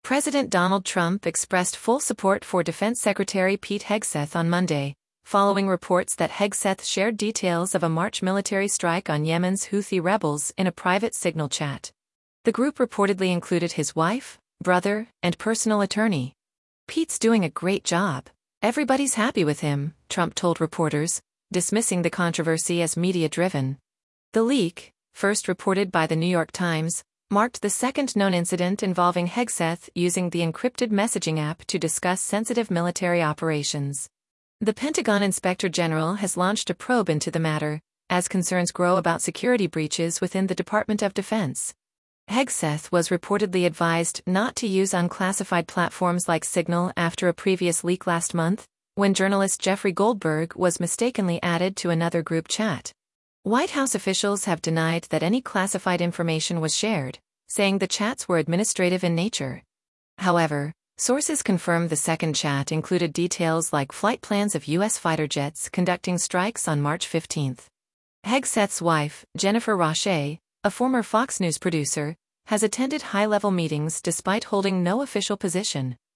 President Donald Trump expressed full support for Defense Secretary Pete Hegseth on Monday, following reports that Hegseth shared details of a March military strike on Yemen's Houthi rebels in a private Signal chat. The group reportedly included his wife, brother, and personal attorney. "Pete's doing a great job. Everybody's happy with him," Trump told reporters, dismissing the controversy as media-driven. The leak, first reported by the New York Times, marked the second known incident involving Hegseth using the encrypted messaging app to discuss sensitive military operations. The Pentagon Inspector General has launched a probe into the matter, as concerns grow about security breaches within the Department of Defense. Hegseth was reportedly advised not to use unclassified platforms like Signal after a previous leak last month, when journalist Jeffrey Goldberg was mistakenly added to another group chat. White House officials have denied that any classified information was shared, saying the chats were administrative in nature. However, sources confirm the second chat included details like flight plans of U.S. fighter jets conducting strikes on March 15. Hegseth's wife, Jennifer Roche, a former Fox News producer, has attended high-level meetings despite holding no official position.